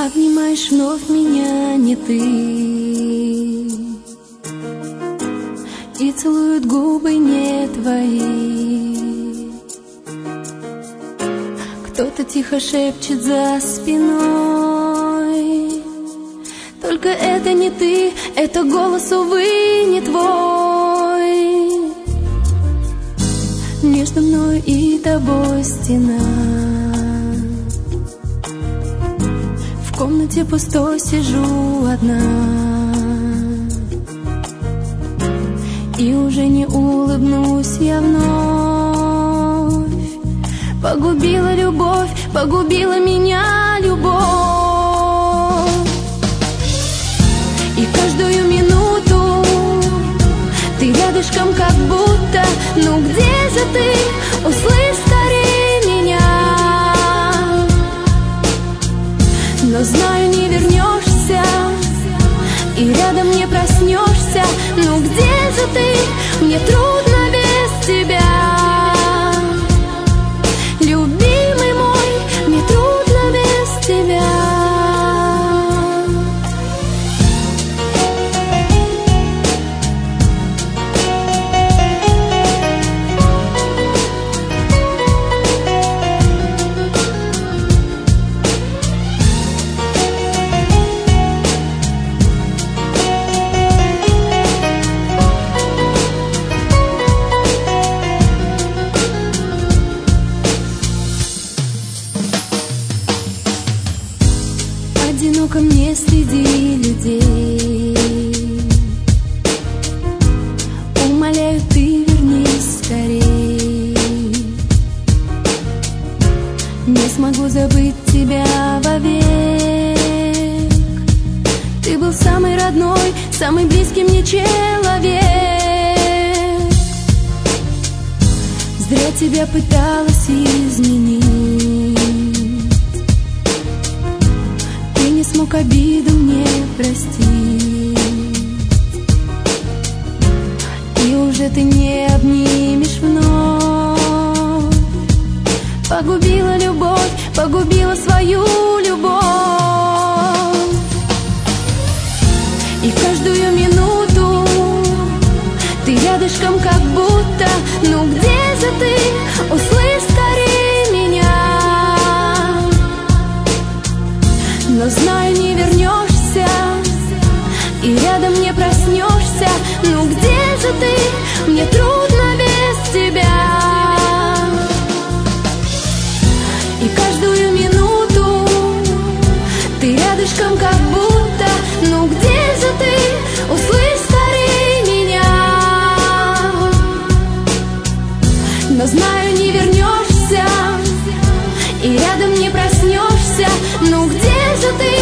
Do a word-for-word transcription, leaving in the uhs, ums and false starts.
Обнимаешь вновь меня не ты, и целуют губы не твои. Кто-то тихо шепчет за спиной: только это не ты, это голос, увы, не твой. Между мной и тобой стена, в комнате пустой сижу одна, и уже не улыбнусь я вновь. Погубила любовь, погубила меня любовь. И каждую минуту ты рядышком, как будто. Ну где же ты? Услышь скорее меня. Но знаю, не вернешься, и рядом не проснешься. Ну где же ты? Мне трудно без тебя. Любимый мой, мне трудно без тебя. Одиноко мне среди людей. Умоляю, ты вернись скорей. Не смогу забыть тебя вовек. Ты был самый родной, самый близкий мне человек. Зря тебя пыталась изменить. Не смог обиду мне простить, и уже ты не обнимешь вновь. Погубила любовь, погубила свою любовь. И каждую минуту ты рядышком, как будто. Ну где же ты? Услышь скорее меня. Но знаю, не вернешься, и рядом не проснешься. Ну где же ты? Мне трудно без тебя. И каждую минуту ты рядышком, как будто. Ну где же ты? Услышь скорее меня. Но знаю, не вернешься, и рядом не проснешься. Ну где же ты?